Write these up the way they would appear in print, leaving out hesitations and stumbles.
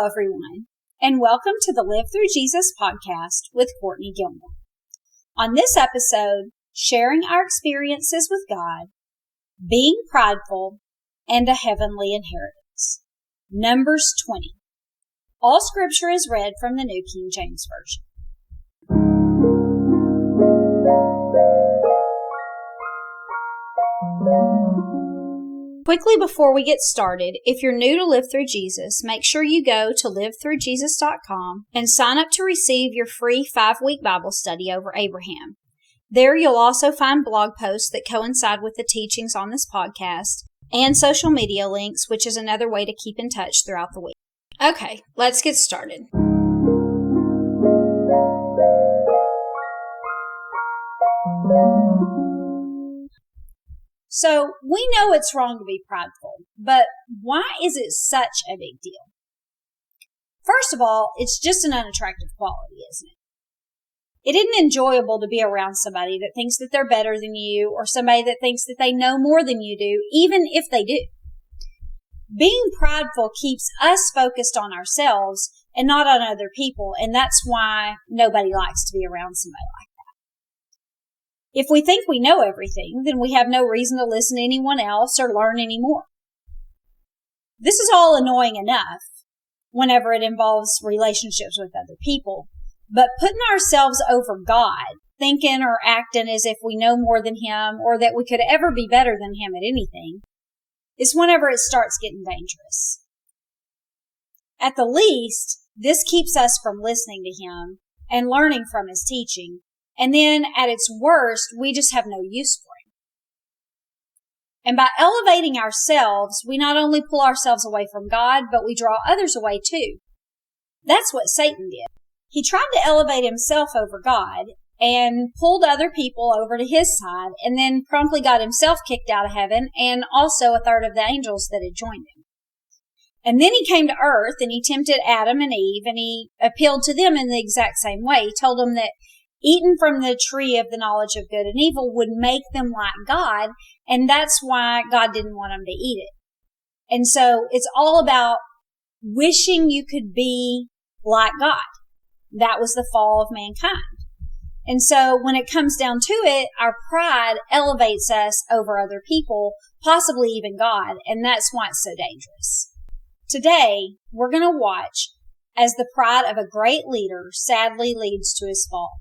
Hello, everyone, and welcome to the Live Through Jesus podcast with Courtney Gilmore. On this episode, sharing our experiences with God, being prideful, and a heavenly inheritance. Numbers 20. All scripture is read from the New King James Version. Quickly before we get started, if you're new to Live Through Jesus, make sure you go to livethroughjesus.com and sign up to receive your free 5-week Bible study over Abraham. There you'll also find blog posts that coincide with the teachings on this podcast and social media links, which is another way to keep in touch throughout the week. Okay, let's get started. So, we know it's wrong to be prideful, but why is it such a big deal? First of all, it's just an unattractive quality, isn't it? It isn't enjoyable to be around somebody that thinks that they're better than you or somebody that thinks that they know more than you do, even if they do. Being prideful keeps us focused on ourselves and not on other people, and that's why nobody likes to be around somebody like that. If we think we know everything, then we have no reason to listen to anyone else or learn any more. This is all annoying enough whenever it involves relationships with other people, but putting ourselves over God, thinking or acting as if we know more than Him or that we could ever be better than Him at anything, is whenever it starts getting dangerous. At the least, this keeps us from listening to Him and learning from His teaching. And then at its worst, we just have no use for Him. And by elevating ourselves, we not only pull ourselves away from God, but we draw others away too. That's what Satan did. He tried to elevate himself over God and pulled other people over to his side and then promptly got himself kicked out of heaven and also a third of the angels that had joined him. And then he came to earth and he tempted Adam and Eve and he appealed to them in the exact same way. He told them that eating from the tree of the knowledge of good and evil would make them like God, and that's why God didn't want them to eat it. And so it's all about wishing you could be like God. That was the fall of mankind. And so when it comes down to it, our pride elevates us over other people, possibly even God, and that's why it's so dangerous. Today, we're going to watch as the pride of a great leader sadly leads to his fall.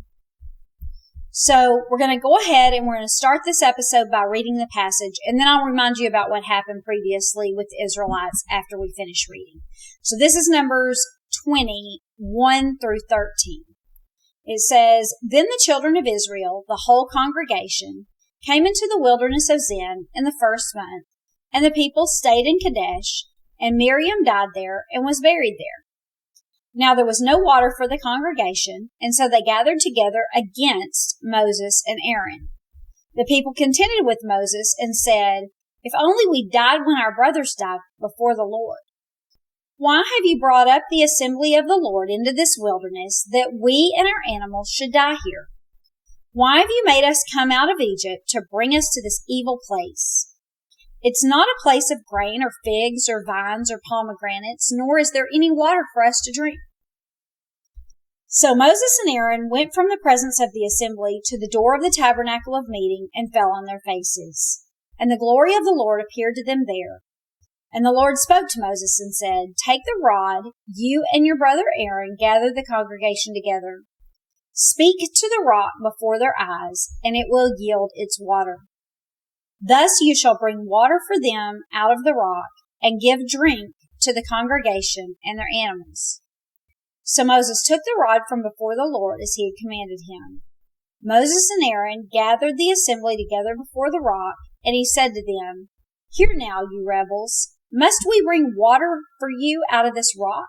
So we're going to go ahead and we're going to start this episode by reading the passage, and then I'll remind you about what happened previously with the Israelites after we finish reading. So this is Numbers 20, 1 through 13. It says, Then the children of Israel, the whole congregation, came into the wilderness of Zin in the first month, and the people stayed in Kadesh, and Miriam died there and was buried there. Now there was no water for the congregation, and so they gathered together against Moses and Aaron. The people contended with Moses and said, If only we died when our brothers died before the Lord. Why have you brought up the assembly of the Lord into this wilderness, that we and our animals should die here? Why have you made us come out of Egypt to bring us to this evil place? It's not a place of grain or figs or vines or pomegranates, nor is there any water for us to drink. So Moses and Aaron went from the presence of the assembly to the door of the tabernacle of meeting and fell on their faces. And the glory of the Lord appeared to them there. And the Lord spoke to Moses and said, Take the rod, you and your brother Aaron gather the congregation together. Speak to the rock before their eyes, and it will yield its water. Thus you shall bring water for them out of the rock, and give drink to the congregation and their animals. So Moses took the rod from before the Lord as he had commanded him. Moses and Aaron gathered the assembly together before the rock, and he said to them, Hear now, you rebels, must we bring water for you out of this rock?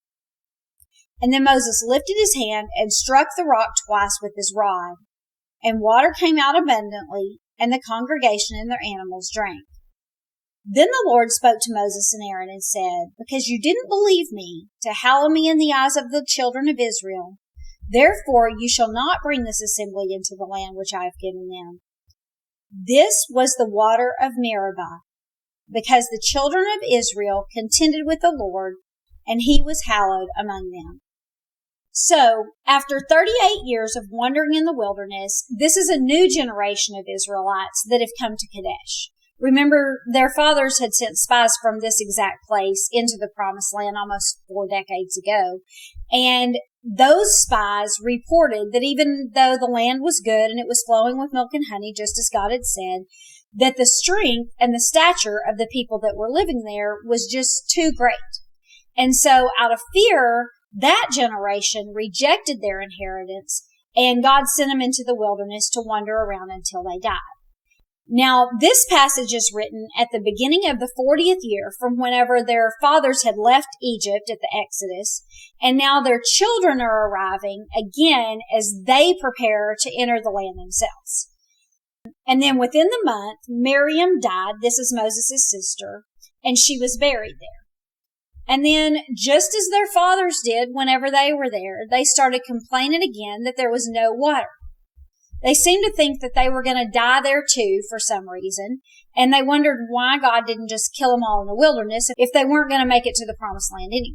And then Moses lifted his hand and struck the rock twice with his rod, and water came out abundantly, and the congregation and their animals drank. Then the Lord spoke to Moses and Aaron and said, Because you didn't believe me to hallow me in the eyes of the children of Israel, therefore you shall not bring this assembly into the land which I have given them. This was the water of Meribah, because the children of Israel contended with the Lord, and he was hallowed among them. So, after 38 years of wandering in the wilderness, this is a new generation of Israelites that have come to Kadesh. Remember, their fathers had sent spies from this exact place into the Promised Land almost 4 decades ago. And those spies reported that even though the land was good and it was flowing with milk and honey, just as God had said, that the strength and the stature of the people that were living there was just too great. And so out of fear, that generation rejected their inheritance, and God sent them into the wilderness to wander around until they died. Now, this passage is written at the beginning of the 40th year from whenever their fathers had left Egypt at the Exodus, and now their children are arriving again as they prepare to enter the land themselves. And then within the month, Miriam died. This is Moses' sister, and she was buried there. And then, just as their fathers did whenever they were there, they started complaining again that there was no water. They seemed to think that they were going to die there too for some reason, and they wondered why God didn't just kill them all in the wilderness if they weren't going to make it to the Promised Land anyway.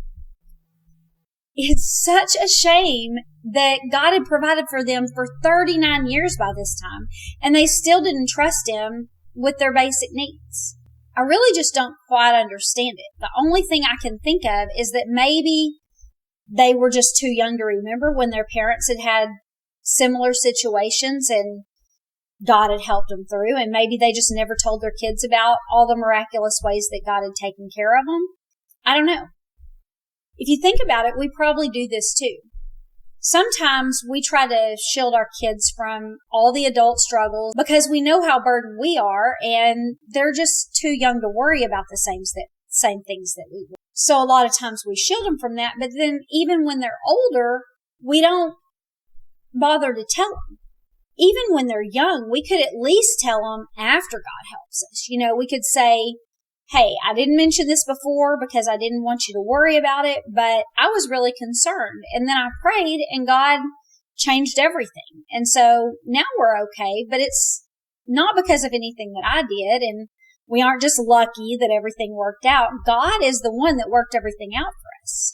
It's such a shame that God had provided for them for 39 years by this time, and they still didn't trust Him with their basic needs. I really just don't quite understand it. The only thing I can think of is that maybe they were just too young to remember when their parents had had similar situations and God had helped them through, and maybe they just never told their kids about all the miraculous ways that God had taken care of them. I don't know. If you think about it, we probably do this too. Sometimes we try to shield our kids from all the adult struggles because we know how burdened we are, and they're just too young to worry about the same things that we do. So a lot of times we shield them from that, but then even when they're older, we don't bother to tell them. Even when they're young, we could at least tell them after God helps us. You know, we could say, hey, I didn't mention this before because I didn't want you to worry about it, but I was really concerned. And then I prayed and God changed everything. And so now we're okay, but it's not because of anything that I did. And we aren't just lucky that everything worked out. God is the one that worked everything out for us.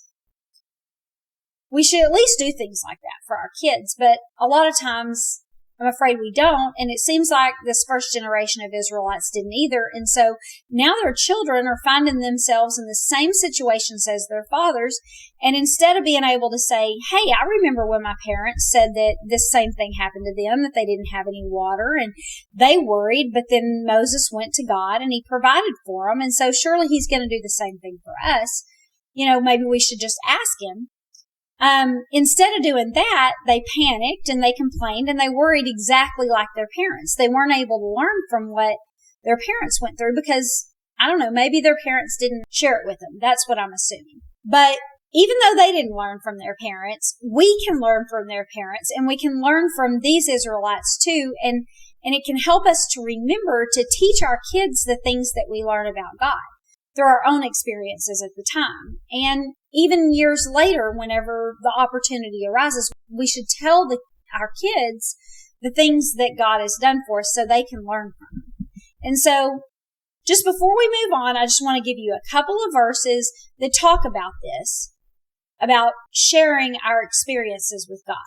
We should at least do things like that for our kids, but a lot of times I'm afraid we don't, and it seems like this first generation of Israelites didn't either, and so now their children are finding themselves in the same situations as their fathers, and instead of being able to say, hey, I remember when my parents said that this same thing happened to them, that they didn't have any water, and they worried, but then Moses went to God, and He provided for them, and so surely He's going to do the same thing for us. You know, maybe we should just ask Him. Instead of doing that, they panicked and they complained and they worried exactly like their parents. They weren't able to learn from what their parents went through because, I don't know, maybe their parents didn't share it with them. That's what I'm assuming. But even though they didn't learn from their parents, we can learn from their parents, and we can learn from these Israelites too. And it can help us to remember to teach our kids the things that we learn about God through our own experiences at the time. And even years later, whenever the opportunity arises, we should tell our kids the things that God has done for us so they can learn from them. And so, just before we move on, I just want to give you a couple of verses that talk about this, about sharing our experiences with God.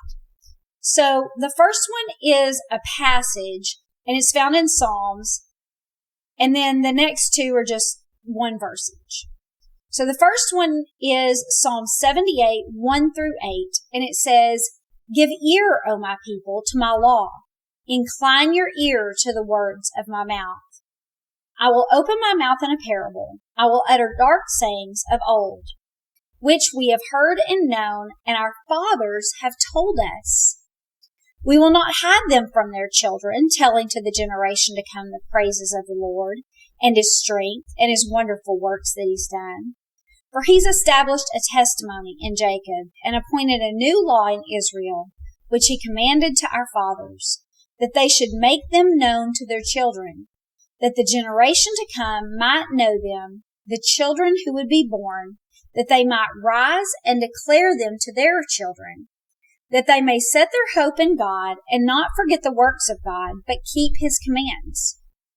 So, the first one is a passage, and it's found in Psalms, and then the next two are just one verse each. So the first one is Psalm 78, 1 through 8, and it says, "Give ear, O my people, to my law. Incline your ear to the words of my mouth. I will open my mouth in a parable. I will utter dark sayings of old, which we have heard and known, and our fathers have told us. We will not hide them from their children, telling to the generation to come the praises of the Lord, and His strength, and His wonderful works that He's done. For He's established a testimony in Jacob, and appointed a new law in Israel, which He commanded to our fathers, that they should make them known to their children, that the generation to come might know them, the children who would be born, that they might rise and declare them to their children, that they may set their hope in God, and not forget the works of God, but keep His commands.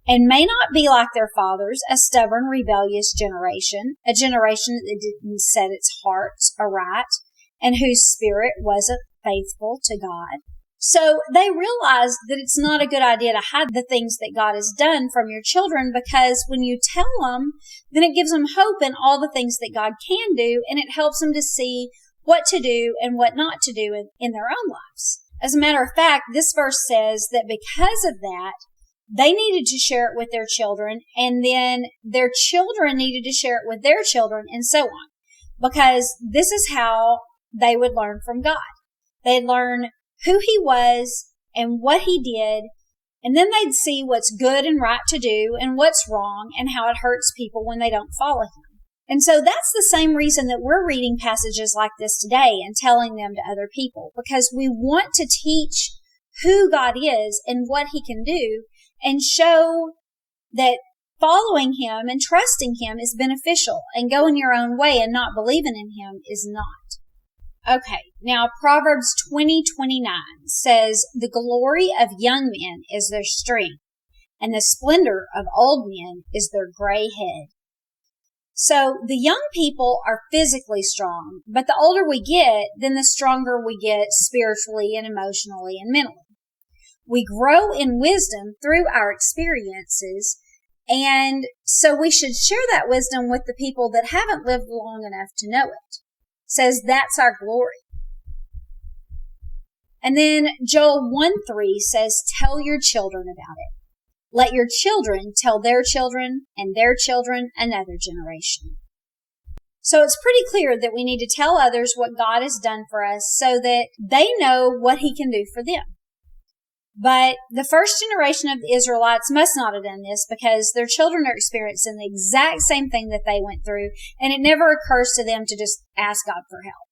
and may not be like their fathers, a stubborn, rebellious generation, a generation that didn't set its hearts aright, and whose spirit wasn't faithful to God. So they realized that it's not a good idea to hide the things that God has done from your children, because when you tell them, then it gives them hope in all the things that God can do, and it helps them to see what to do and what not to do in their own lives. As a matter of fact, this verse says that because of that, they needed to share it with their children, and then their children needed to share it with their children, and so on. Because this is how they would learn from God. They'd learn who He was and what He did, and then they'd see what's good and right to do and what's wrong and how it hurts people when they don't follow Him. And so that's the same reason that we're reading passages like this today and telling them to other people, because we want to teach who God is and what He can do, and show that following Him and trusting Him is beneficial, and going your own way and not believing in Him is not. Okay, now Proverbs 20:29 says, "The glory of young men is their strength, and the splendor of old men is their gray head." So the young people are physically strong, but the older we get, then the stronger we get spiritually and emotionally and mentally. We grow in wisdom through our experiences, and so we should share that wisdom with the people that haven't lived long enough to know it. Says that's our glory. And then Joel 1:3 says, "Tell your children about it. Let your children tell their children and their children another generation." So it's pretty clear that we need to tell others what God has done for us so that they know what He can do for them. But the first generation of the Israelites must not have done this, because their children are experiencing the exact same thing that they went through, and it never occurs to them to just ask God for help.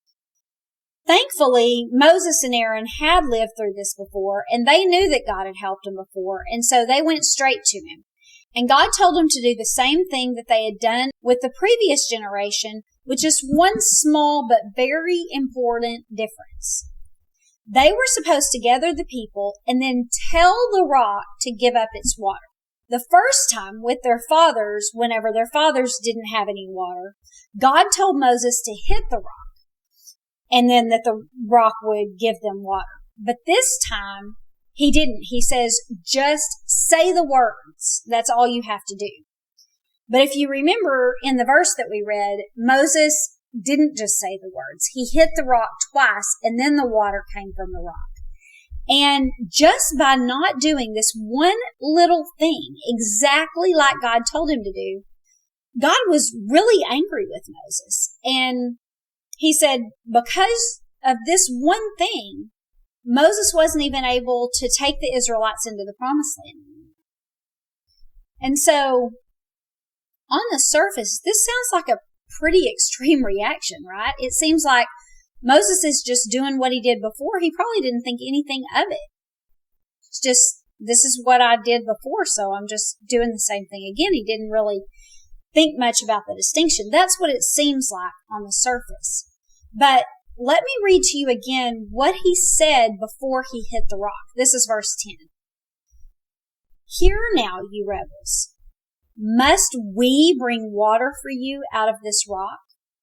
Thankfully, Moses and Aaron had lived through this before, and they knew that God had helped them before, and so they went straight to Him. And God told them to do the same thing that they had done with the previous generation, with just one small but very important difference. They were supposed to gather the people and then tell the rock to give up its water. The first time with their fathers, whenever their fathers didn't have any water, God told Moses to hit the rock, and then that the rock would give them water. But this time, He didn't. He says, just say the words. That's all you have to do. But if you remember in the verse that we read, Moses didn't just say the words. He hit the rock twice, and then the water came from the rock. And just by not doing this one little thing exactly like God told him to do, God was really angry with Moses. And He said, because of this one thing, Moses wasn't even able to take the Israelites into the promised land. And so, on the surface, this sounds like a pretty extreme reaction, right? It seems like Moses is just doing what he did before. He probably didn't think anything of it. It's just, this is what I did before, so I'm just doing the same thing again. He didn't really think much about the distinction. That's what it seems like on the surface. But let me read to you again what he said before he hit the rock. This is verse 10. "Hear now, you rebels. Must we bring water for you out of this rock?"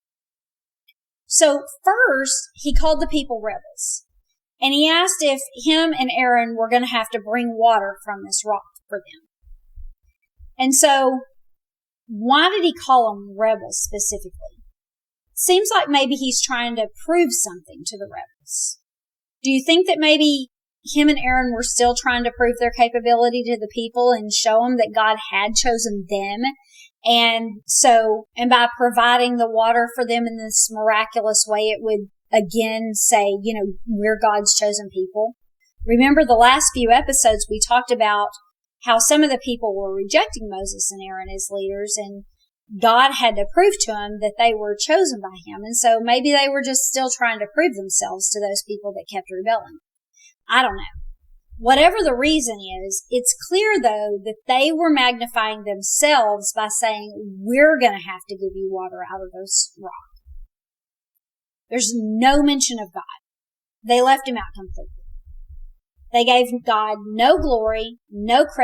So first, he called the people rebels. And he asked if him and Aaron were going to have to bring water from this rock for them. And so, why did he call them rebels specifically? Seems like maybe he's trying to prove something to the rebels. Do you think that maybe him and Aaron were still trying to prove their capability to the people and show them that God had chosen them? And by providing the water for them in this miraculous way, it would again say, we're God's chosen people. Remember the last few episodes we talked about how some of the people were rejecting Moses and Aaron as leaders, and God had to prove to them that they were chosen by Him. And so maybe they were just still trying to prove themselves to those people that kept rebelling. I don't know. Whatever the reason is, it's clear, though, that they were magnifying themselves by saying, we're going to have to give you water out of this rock. There's no mention of God. They left Him out completely. They gave God no glory, no credit,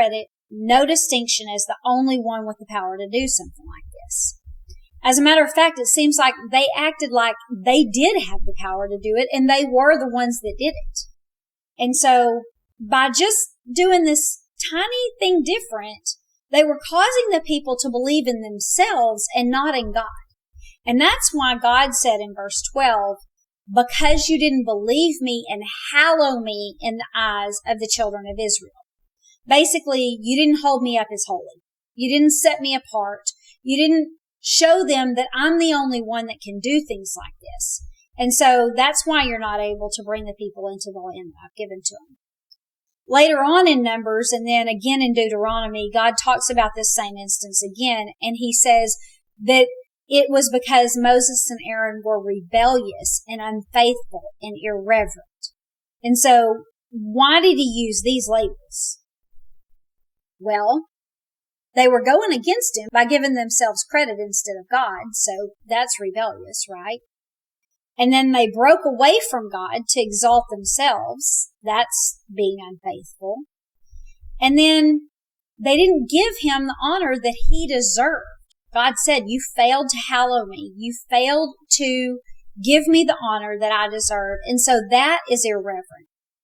no distinction as the only one with the power to do something like this. As a matter of fact, it seems like they acted like they did have the power to do it, and they were the ones that did it. And so by just doing this tiny thing different, they were causing the people to believe in themselves and not in God. And that's why God said in verse 12, because you didn't believe me and hallow me in the eyes of the children of Israel. Basically, you didn't hold me up as holy. You didn't set me apart. You didn't show them that I'm the only one that can do things like this. And so that's why you're not able to bring the people into the land that I've given to them. Later on in Numbers, and then again in Deuteronomy, God talks about this same instance again, and he says that it was because Moses and Aaron were rebellious and unfaithful and irreverent. And so why did he use these labels? Well, they were going against him by giving themselves credit instead of God, so that's rebellious, right? And then they broke away from God to exalt themselves. That's being unfaithful. And then they didn't give him the honor that he deserved. God said, you failed to hallow me. You failed to give me the honor that I deserve. And so that is irreverent.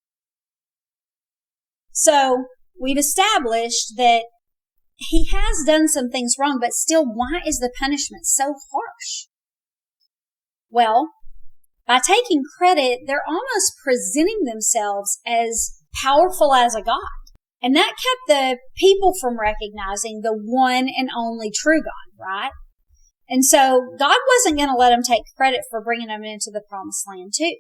So we've established that he has done some things wrong, but still, why is the punishment so harsh? Well, by taking credit, they're almost presenting themselves as powerful as a god. And that kept the people from recognizing the one and only true God, right? And so God wasn't going to let them take credit for bringing them into the promised land too.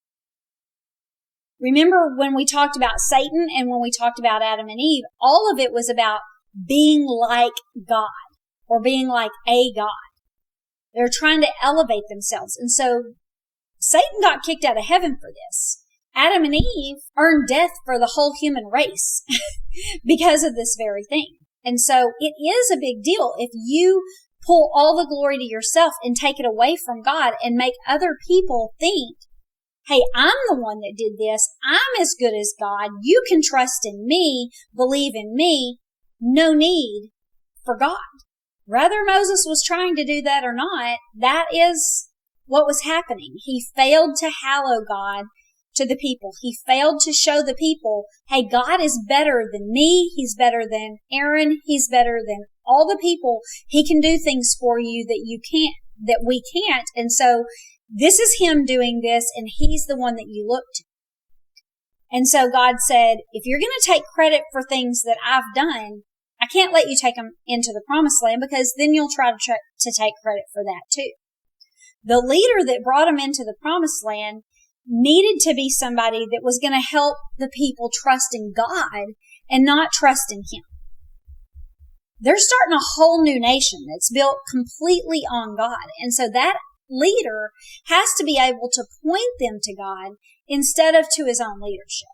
Remember when we talked about Satan and when we talked about Adam and Eve, all of it was about being like God or being like a God. They're trying to elevate themselves. And so Satan got kicked out of heaven for this. Adam and Eve earned death for the whole human race because of this very thing. And so it is a big deal if you pull all the glory to yourself and take it away from God and make other people think, hey, I'm the one that did this. I'm as good as God. You can trust in me, believe in me. No need for God. Whether Moses was trying to do that or not, that is what was happening. He failed to hallow God to the people. He failed to show the people, hey, God is better than me. He's better than Aaron. He's better than all the people. He can do things for you that you can't, that we can't. And so this is him doing this, and he's the one that you look to. And so God said, if you're going to take credit for things that I've done, I can't let you take them into the promised land, because then you'll try to take credit for that too. The leader that brought them into the promised land needed to be somebody that was going to help the people trust in God and not trust in him. They're starting a whole new nation that's built completely on God. And so that leader has to be able to point them to God instead of to his own leadership.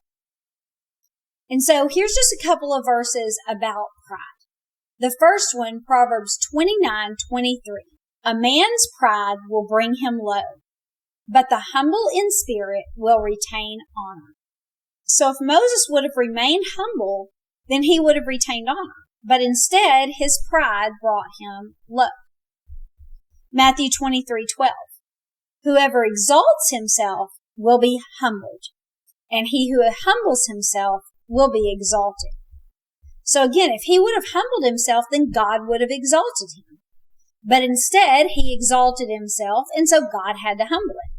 And so here's just a couple of verses about pride. The first one, Proverbs 29:23. A man's pride will bring him low, but the humble in spirit will retain honor. So if Moses would have remained humble, then he would have retained honor. But instead, his pride brought him low. Matthew 23:12. Whoever exalts himself will be humbled, and he who humbles himself will be exalted. So again, if he would have humbled himself, then God would have exalted him. But instead, he exalted himself, and so God had to humble him.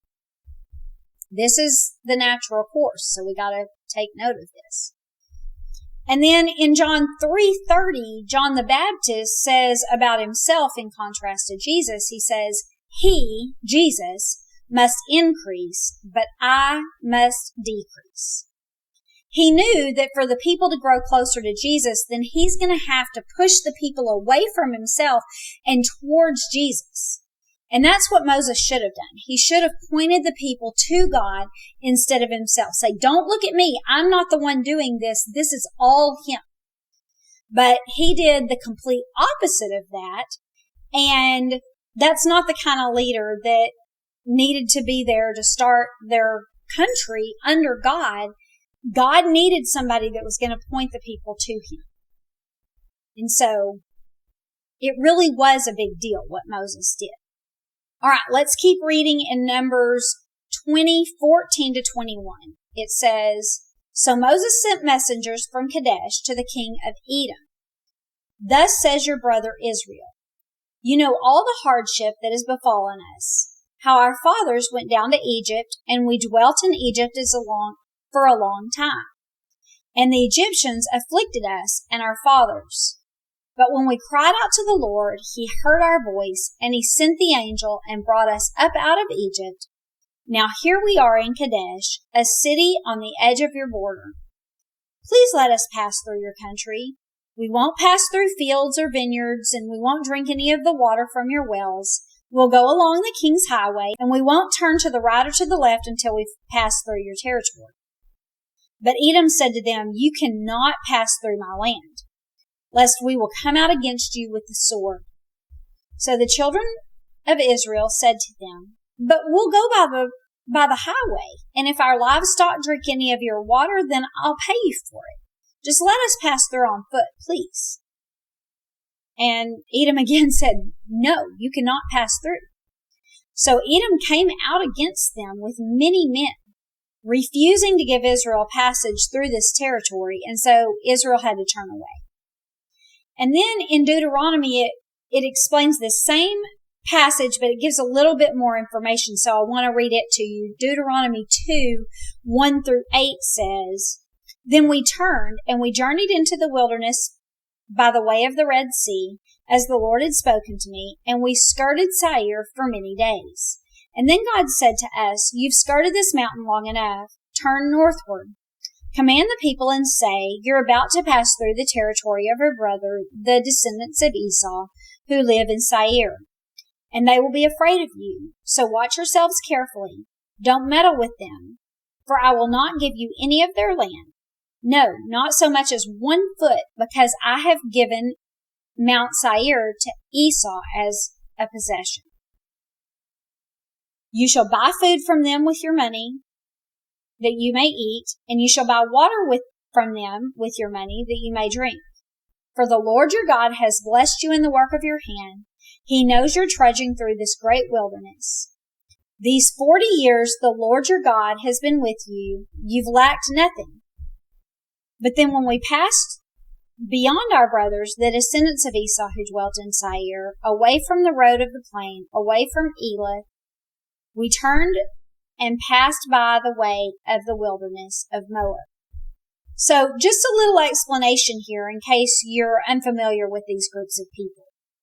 This is the natural course, so we got to take note of this. And then in John 3:30, John the Baptist says about himself, in contrast to Jesus, he says, he, Jesus, must increase, but I must decrease. He knew that for the people to grow closer to Jesus, then he's going to have to push the people away from himself and towards Jesus. And that's what Moses should have done. He should have pointed the people to God instead of himself. Say, don't look at me. I'm not the one doing this. This is all him. But he did the complete opposite of that. And that's not the kind of leader that needed to be there to start their country under God. God needed somebody that was going to point the people to him. And so it really was a big deal what Moses did. All right, let's keep reading in Numbers 20:14-21. It says, So Moses sent messengers from Kadesh to the king of Edom. Thus says your brother Israel, you know all the hardship that has befallen us, how our fathers went down to Egypt, and we dwelt in Egypt for a long time. And the Egyptians afflicted us and our fathers. But when we cried out to the Lord, he heard our voice, and he sent the angel and brought us up out of Egypt. Now here we are in Kadesh, a city on the edge of your border. Please let us pass through your country. We won't pass through fields or vineyards, and we won't drink any of the water from your wells. We'll go along the king's highway, and we won't turn to the right or to the left until we've passed through your territory. But Edom said to them, You cannot pass through my land, lest we will come out against you with the sword. So the children of Israel said to them, But we'll go by the highway, and if our livestock drink any of your water, then I'll pay you for it. Just let us pass through on foot, please. And Edom again said, No, you cannot pass through. So Edom came out against them with many men, refusing to give Israel passage through this territory, and so Israel had to turn away. And then in Deuteronomy, it explains the same passage, but it gives a little bit more information, so I want to read it to you. Deuteronomy 2:1-8 says, Then we turned, and we journeyed into the wilderness by the way of the Red Sea, as the Lord had spoken to me, and we skirted Seir for many days. And then God said to us, You've skirted this mountain long enough. Turn northward. Command the people and say, You're about to pass through the territory of your brother, the descendants of Esau, who live in Seir. And they will be afraid of you. So watch yourselves carefully. Don't meddle with them, for I will not give you any of their land. No, not so much as 1 foot, because I have given Mount Seir to Esau as a possession. You shall buy food from them with your money that you may eat, and you shall buy water from them with your money that you may drink. For the Lord your God has blessed you in the work of your hand. He knows you're trudging through this great wilderness. These 40 years the Lord your God has been with you. You've lacked nothing. But then when we passed beyond our brothers, the descendants of Esau who dwelt in Seir, away from the road of the plain, away from Elath, we turned and passed by the way of the wilderness of Moab. So just a little explanation here in case you're unfamiliar with these groups of people.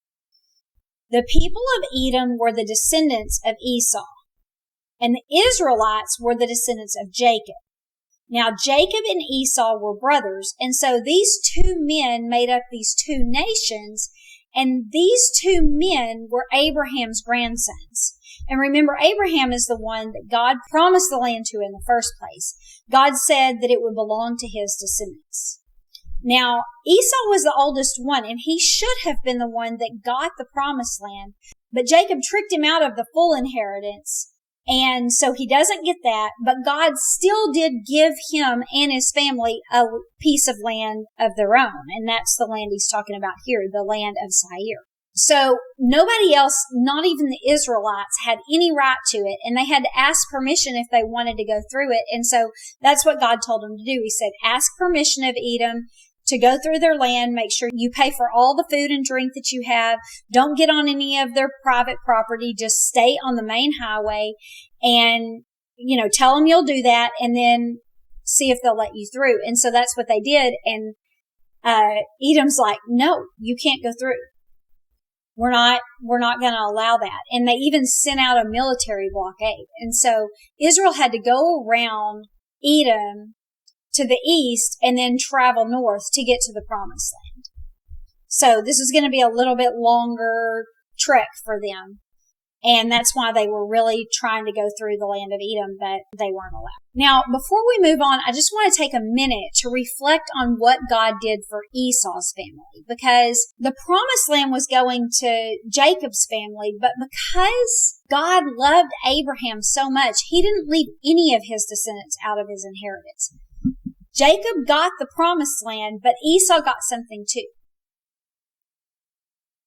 The people of Edom were the descendants of Esau, and the Israelites were the descendants of Jacob. Now, Jacob and Esau were brothers, and so these two men made up these two nations, and these two men were Abraham's grandsons. And remember, Abraham is the one that God promised the land to in the first place. God said that it would belong to his descendants. Now, Esau was the oldest one, and he should have been the one that got the promised land, but Jacob tricked him out of the full inheritance. And so he doesn't get that, but God still did give him and his family a piece of land of their own. And that's the land he's talking about here, the land of Seir. So nobody else, not even the Israelites, had any right to it. And they had to ask permission if they wanted to go through it. And so that's what God told them to do. He said, ask permission of Edom to go through their land. Make sure you pay for all the food and drink that you have. Don't get on any of their private property. Just stay on the main highway and, tell them you'll do that and then see if they'll let you through. And so that's what they did. And, Edom's like, no, you can't go through. We're not going to allow that. And they even sent out a military blockade. And so Israel had to go around Edom to the east and then travel north to get to the promised land. So this is going to be a little bit longer trek for them. And that's why they were really trying to go through the land of Edom, but they weren't allowed. Now, before we move on, I just want to take a minute to reflect on what God did for Esau's family, because the promised land was going to Jacob's family, but because God loved Abraham so much, he didn't leave any of his descendants out of his inheritance. Jacob got the promised land, but Esau got something too.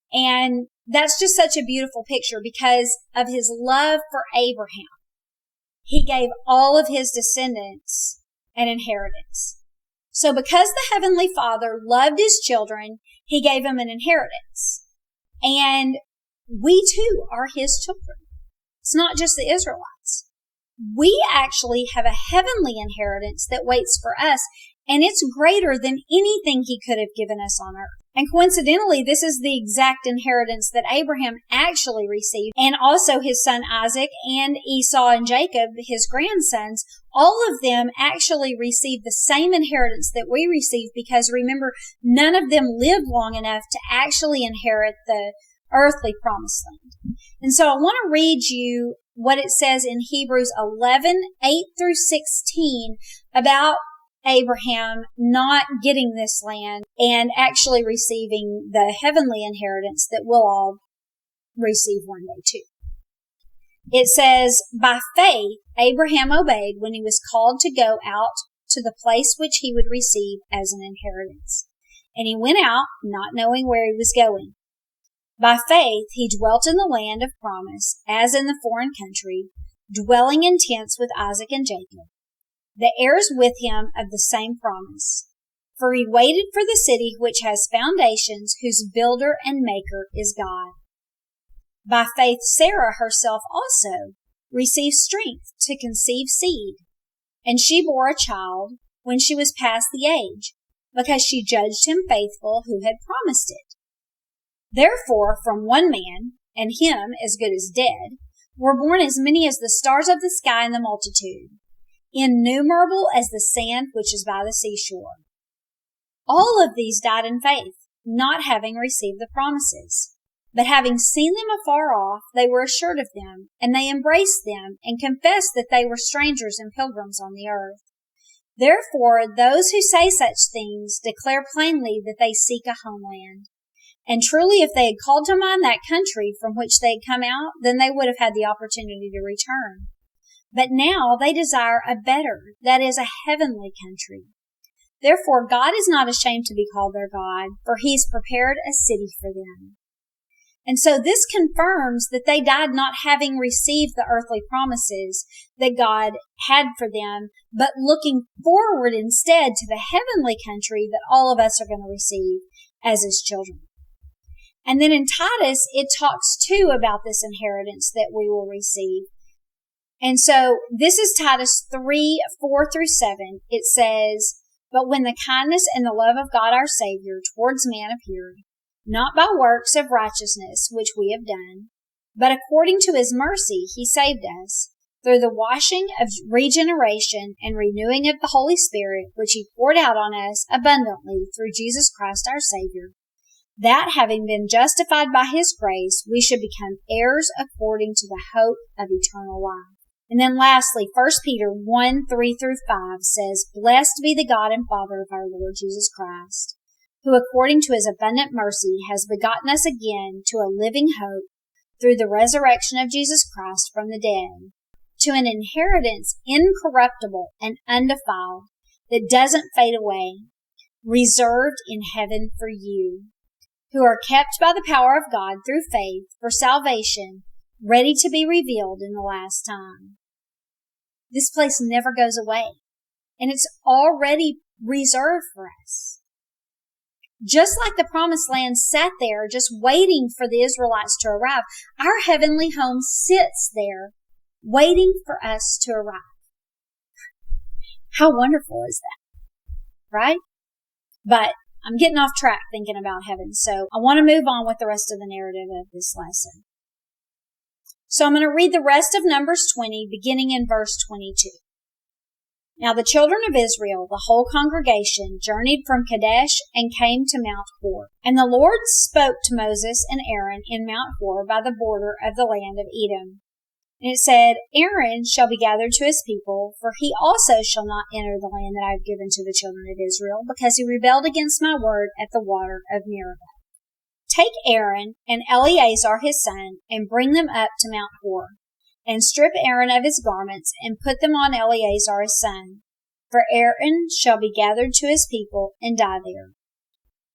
And that's just such a beautiful picture because of his love for Abraham. He gave all of his descendants an inheritance. So because the Heavenly Father loved his children, he gave them an inheritance. And we too are his children. It's not just the Israelites. We actually have a heavenly inheritance that waits for us, and it's greater than anything he could have given us on earth. And coincidentally, this is the exact inheritance that Abraham actually received, and also his son Isaac and Esau and Jacob, his grandsons. All of them actually received the same inheritance that we received, because remember, none of them lived long enough to actually inherit the earthly promised land. And so I want to read you what it says in Hebrews 11:8-16 about Abraham not getting this land and actually receiving the heavenly inheritance that we'll all receive one day too. It says, by faith, Abraham obeyed when he was called to go out to the place which he would receive as an inheritance. And he went out, not knowing where he was going. By faith, he dwelt in the land of promise, as in the foreign country, dwelling in tents with Isaac and Jacob, the heirs with him of the same promise. For he waited for the city which has foundations, whose builder and maker is God. By faith, Sarah herself also received strength to conceive seed, and she bore a child when she was past the age, because she judged him faithful who had promised it. Therefore, from one man, and him as good as dead, were born as many as the stars of the sky in the multitude, innumerable as the sand which is by the seashore. All of these died in faith, not having received the promises. But having seen them afar off, they were assured of them, and they embraced them, and confessed that they were strangers and pilgrims on the earth. Therefore, those who say such things declare plainly that they seek a homeland. And truly, if they had called to mind that country from which they had come out, then they would have had the opportunity to return. But now they desire a better, that is, a heavenly country. Therefore, God is not ashamed to be called their God, for he has prepared a city for them. And so this confirms that they died not having received the earthly promises that God had for them, but looking forward instead to the heavenly country that all of us are going to receive as his children. And then in Titus, it talks too about this inheritance that we will receive. And so this is Titus 3:4-7. It says, but when the kindness and the love of God our Savior towards man appeared, not by works of righteousness which we have done, but according to his mercy he saved us, through the washing of regeneration and renewing of the Holy Spirit, which he poured out on us abundantly through Jesus Christ our Savior, that having been justified by his grace, we should become heirs according to the hope of eternal life. And then lastly, 1 Peter 1:3-5 says, blessed be the God and Father of our Lord Jesus Christ, who according to his abundant mercy has begotten us again to a living hope through the resurrection of Jesus Christ from the dead, to an inheritance incorruptible and undefiled that doesn't fade away, reserved in heaven for you, who are kept by the power of God through faith for salvation, ready to be revealed in the last time. This place never goes away, and it's already reserved for us. Just like the promised land sat there just waiting for the Israelites to arrive, our heavenly home sits there waiting for us to arrive. How wonderful is that, right? But I'm getting off track thinking about heaven, so I want to move on with the rest of the narrative of this lesson. So I'm going to read the rest of Numbers 20, beginning in verse 22. Now the children of Israel, the whole congregation, journeyed from Kadesh and came to Mount Hor. And the Lord spoke to Moses and Aaron in Mount Hor by the border of the land of Edom. And it said, Aaron shall be gathered to his people, for he also shall not enter the land that I have given to the children of Israel, because he rebelled against my word at the water of Meribah. Take Aaron and Eleazar his son, and bring them up to Mount Hor, and strip Aaron of his garments, and put them on Eleazar his son. For Aaron shall be gathered to his people, and die there.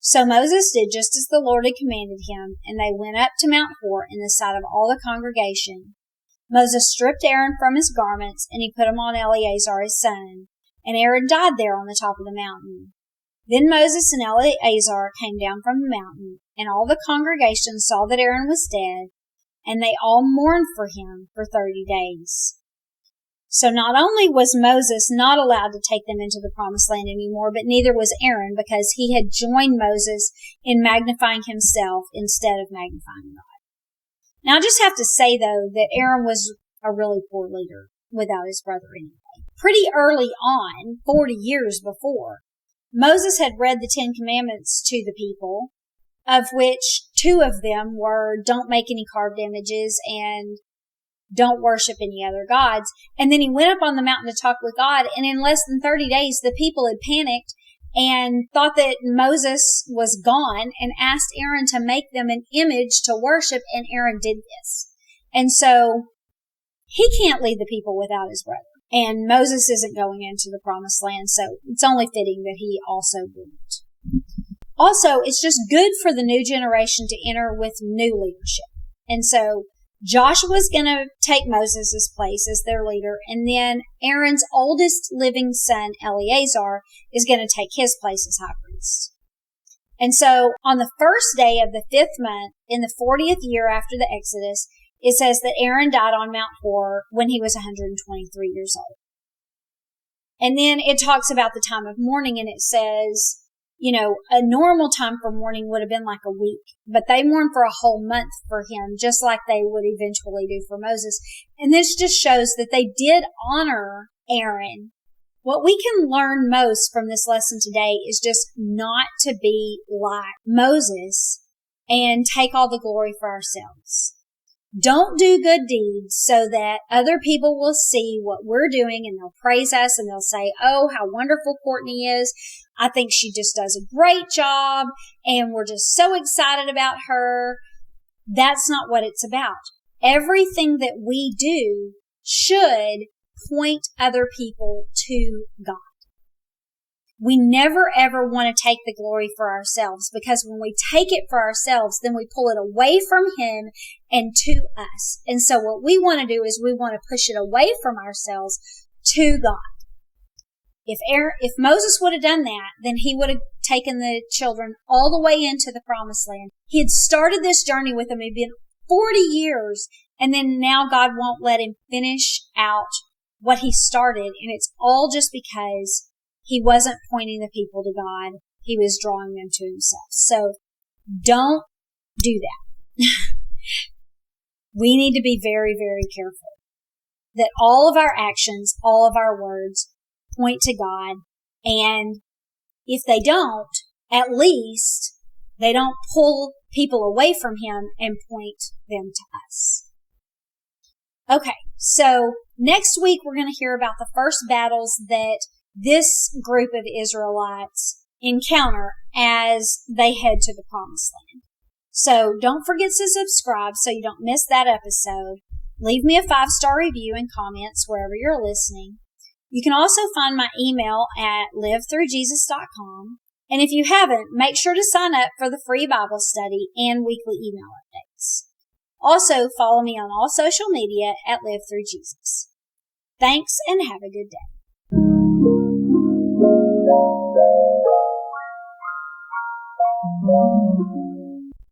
So Moses did just as the Lord had commanded him, and they went up to Mount Hor in the sight of all the congregation. Moses stripped Aaron from his garments, and he put them on Eleazar his son, and Aaron died there on the top of the mountain. Then Moses and Eleazar came down from the mountain, and all the congregation saw that Aaron was dead, and they all mourned for him for 30 days. So not only was Moses not allowed to take them into the promised land anymore, but neither was Aaron, because he had joined Moses in magnifying himself instead of magnifying God. Now I just have to say, though, that Aaron was a really poor leader without his brother anyway. Pretty early on, 40 years before, Moses had read the 10 Commandments to the people, of which 2 of them were don't make any carved images and don't worship any other gods. And then he went up on the mountain to talk with God, and in less than 30 days, the people had panicked and thought that Moses was gone and asked Aaron to make them an image to worship, and Aaron did this. And so he can't lead the people without his brother. And Moses isn't going into the promised land, so it's only fitting that he also wouldn't. Also, it's just good for the new generation to enter with new leadership. And so Joshua's going to take Moses' place as their leader, and then Aaron's oldest living son, Eleazar, is going to take his place as high priest. And so on the first day of the 5th month, in the 40th year after the Exodus, it says that Aaron died on Mount Hor when he was 123 years old. And then it talks about the time of mourning, and it says, a normal time for mourning would have been like a week, but they mourned for a whole month for him, just like they would eventually do for Moses. And this just shows that they did honor Aaron. What we can learn most from this lesson today is just not to be like Moses and take all the glory for ourselves. Don't do good deeds so that other people will see what we're doing and they'll praise us and they'll say, oh, how wonderful Courtney is. I think she just does a great job and we're just so excited about her. That's not what it's about. Everything that we do should point other people to God. We never ever want to take the glory for ourselves, because when we take it for ourselves, then we pull it away from Him and to us. And so what we want to do is we want to push it away from ourselves to God. If Moses would have done that, then he would have taken the children all the way into the promised land. He had started this journey with them. It had been 40 years, and then now God won't let him finish out what he started. And it's all just because he wasn't pointing the people to God. He was drawing them to himself. So don't do that. We need to be very, very careful that all of our actions, all of our words point to God. And if they don't, at least they don't pull people away from Him and point them to us. Okay, so next week we're going to hear about the first battles that this group of Israelites encounter as they head to the promised land. So don't forget to subscribe so you don't miss that episode. Leave me a 5-star review and comments wherever you're listening. You can also find my email at livethroughjesus.com. And if you haven't, make sure to sign up for the free Bible study and weekly email updates. Also, follow me on all social media at Live Through Jesus. Thanks and have a good day.